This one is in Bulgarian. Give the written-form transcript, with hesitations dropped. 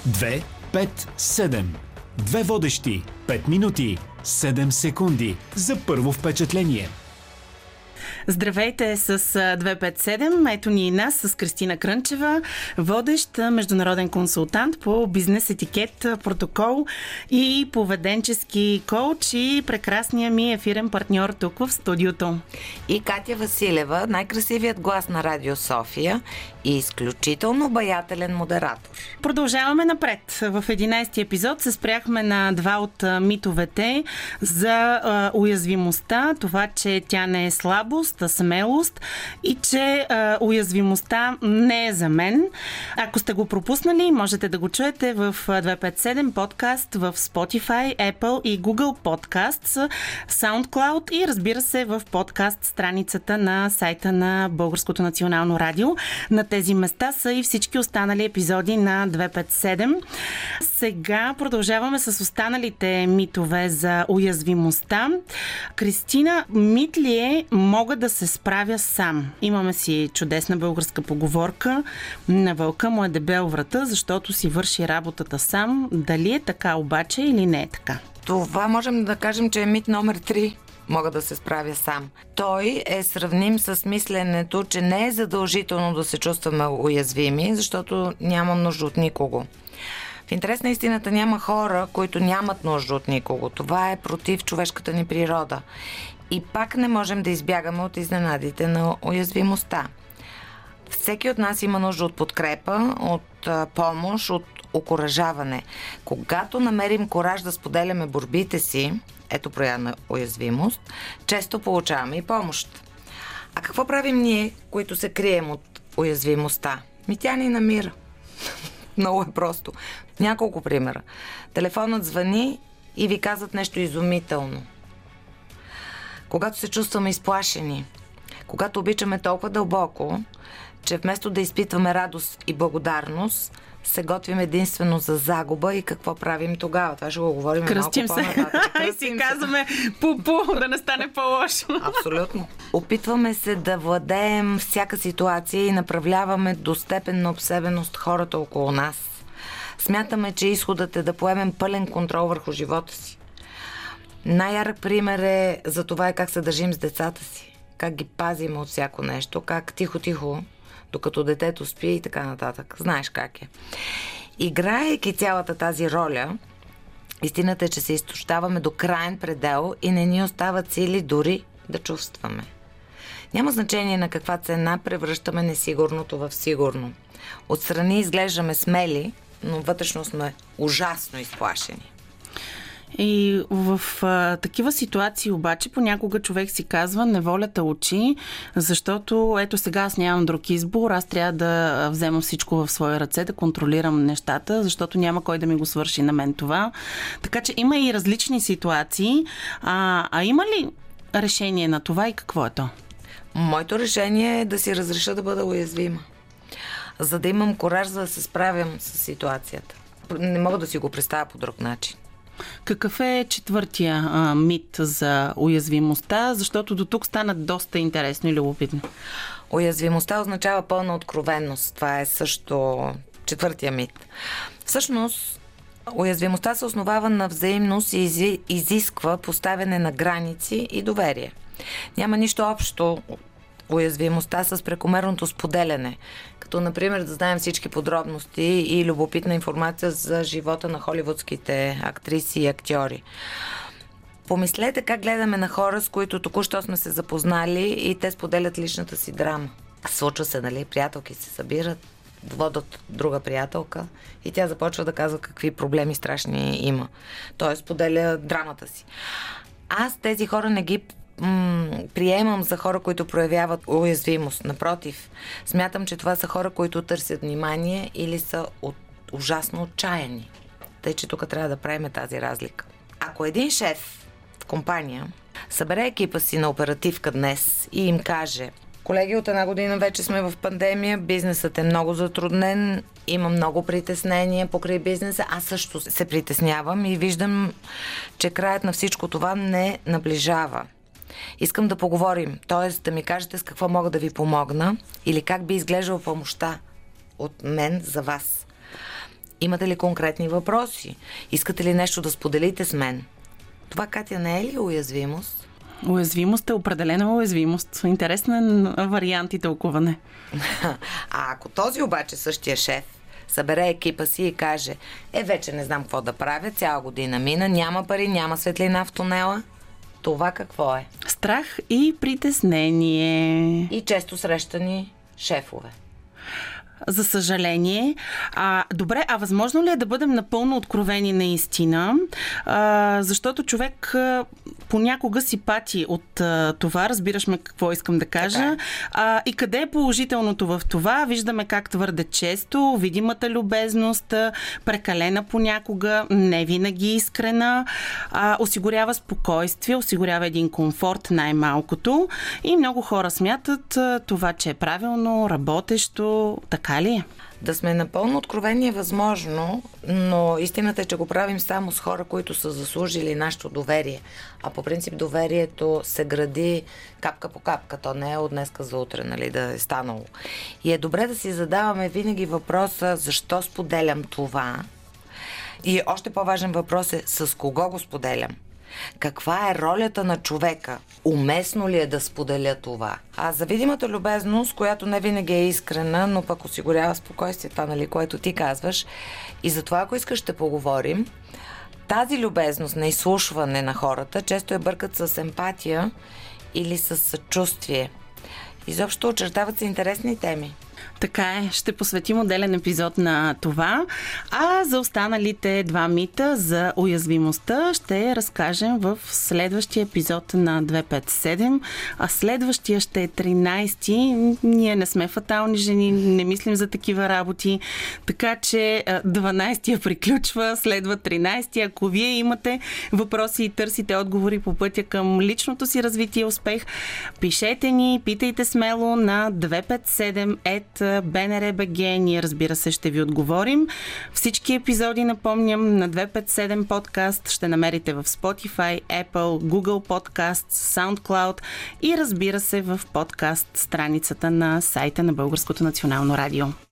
2, 5, 7. Две водещи, 5 минути, 7 секунди за първо впечатление. Здравейте с 257. Ето ни и нас с Кристина Крънчева, водещ международен консултант по бизнес етикет, протокол и поведенчески коуч и прекрасния ми ефирен партньор тук в студиото. И Катя Василева, най-красивият глас на Радио София и изключително обаятелен модератор. Продължаваме напред. В 11-ти епизод се спряхме на два от митовете за уязвимостта, това, че тя не е слабост, а смелост и че уязвимостта не е за мен. Ако сте го пропуснали, можете да го чуете в 257 подкаст, в Spotify, Apple и Google Podcasts, SoundCloud и разбира се в подкаст страницата на сайта на Българското национално радио. На тези места са и всички останали епизоди на 257. Сега продължаваме с останалите митове за уязвимостта. Кристина, мит ли е мога да се справя сам? Имаме си чудесна българска поговорка: на вълка му е дебел врата, защото си върши работата сам. Дали е така обаче или не е така? Това можем да кажем, че е мит номер 3. Мога да се справя сам. Той е сравним с мисленето, че не е задължително да се чувстваме уязвими, защото нямам нужда от никого. В интерес на истината няма хора, които нямат нужда от никого. Това е против човешката ни природа. И пак не можем да избягаме от изненадите на уязвимостта. Всеки от нас има нужда от подкрепа, от помощ, от окуражаване. Когато намерим кураж да споделяме борбите си, ето проява на уязвимост, често получаваме и помощ. А какво правим ние, които се крием от уязвимостта? Тя ни намира. Много е просто. Няколко примера. Телефонът звъни и ви казват нещо изумително. Когато се чувстваме изплашени, когато обичаме толкова дълбоко, че вместо да изпитваме радост и благодарност, се готвим единствено за загуба и какво правим тогава. Това ще го говорим Кръстим малко по-нататък. И си казваме пу-пу, да не стане по-лошо. Абсолютно. Опитваме се да владеем всяка ситуация и направляваме до степен на обсебеност хората около нас. Смятаме, че изходът е да поемем пълен контрол върху живота си. Най-ярък пример за това как се държим с децата си. Как ги пазим от всяко нещо, как тихо-тихо, докато детето спи и така нататък. Знаеш как е. Играейки цялата тази роля, истината е, че се изтощаваме до краен предел и не ни остават сили дори да чувстваме. Няма значение на каква цена превръщаме несигурното в сигурно. Отстрани изглеждаме смели, но вътрешно сме ужасно изплашени. И в такива ситуации обаче понякога човек си казва: неволята учи, защото ето сега аз нямам друг избор, аз трябва да взема всичко в свои ръце, да контролирам нещата, защото няма кой да ми го свърши на мен това. Така че има и различни ситуации. А има ли решение на това и какво е то? Моето решение е да си разреша да бъда уязвима, за да имам кураж, за да се справям с ситуацията. Не мога да си го представя по друг начин. Какъв е четвъртия мит за уязвимостта? Защото до тук стана доста интересно и любопитно. Уязвимостта означава пълна откровенност. Това е също четвъртия мит. Всъщност, уязвимостта се основава на взаимност и изисква поставяне на граници и доверие. Няма нищо общо уязвимостта с прекомерното споделяне, като например да знаем всички подробности и любопитна информация за живота на холивудските актриси и актьори. Помислете как гледаме на хора, с които току-що сме се запознали и те споделят личната си драма. Случва се, нали? Приятелки се събират, водят друга приятелка и тя започва да казва какви проблеми страшни има. Той споделя драмата си. Аз тези хора не ги приемам за хора, които проявяват уязвимост. Напротив, смятам, че това са хора, които търсят внимание или са ужасно отчаяни. Тъй, че тук трябва да правим тази разлика. Ако един шеф в компания събере екипа си на оперативка днес и им каже: колеги, от 1 година вече сме в пандемия, бизнесът е много затруднен, има много притеснения покрай бизнеса, аз също се притеснявам и виждам, че краят на всичко това не наближава. Искам да поговорим, т.е. да ми кажете с какво мога да ви помогна или как би изглеждала помощта от мен за вас. Имате ли конкретни въпроси? Искате ли нещо да споделите с мен? Това, Катя, не е ли уязвимост? Уязвимост е определена уязвимост. Интересен вариант и тълкуване. А ако този обаче същия шеф събере екипа си и каже: вече не знам какво да правя, цяла година мина, няма пари, няма светлина в тунела, това какво е? Страх и притеснение. И често срещани шефове. За съжаление. Добре, възможно ли е да бъдем напълно откровени наистина? Защото човек понякога си пати от това. Разбираш ме какво искам да кажа. И къде е положителното в това? Виждаме как твърде често видимата любезност, прекалена понякога, не винаги искрена, осигурява спокойствие, осигурява един комфорт най-малкото. И много хора смятат това, че е правилно, работещо. Така ли е? Да сме напълно откровени е възможно, но истината е, че го правим само с хора, които са заслужили нашето доверие. А по принцип доверието се гради капка по капка. То не е от днеска за утре, нали, да е станало. И е добре да си задаваме винаги въпроса: защо споделям това? И още по-важен въпрос е: с кого го споделям? Каква е ролята на човека? Уместно ли е да споделя това? А за видимата любезност, която не винаги е искрена, но пък осигурява спокойствие, това, нали, което ти казваш. И затова, ако искаш, ще поговорим. Тази любезност на изслушване на хората често я бъркат с емпатия или с съчувствие. Изобщо очертават се интересни теми. Така е, ще посветим отделен епизод на това. А за останалите два мита за уязвимостта ще разкажем в следващия епизод на 257, а следващия ще е 13-ти. Ние не сме фатални жени, не мислим за такива работи, така че 12-тия приключва, следва 13-ти. Ако вие имате въпроси и търсите отговори по пътя към личното си развитие и успех, пишете ни, питайте смело на 257@BNR.BG. Ние, разбира се, ще ви отговорим. Всички епизоди, напомням, на 257 подкаст ще намерите в Spotify, Apple, Google Podcasts, SoundCloud и, разбира се, в подкаст страницата на сайта на Българското национално радио.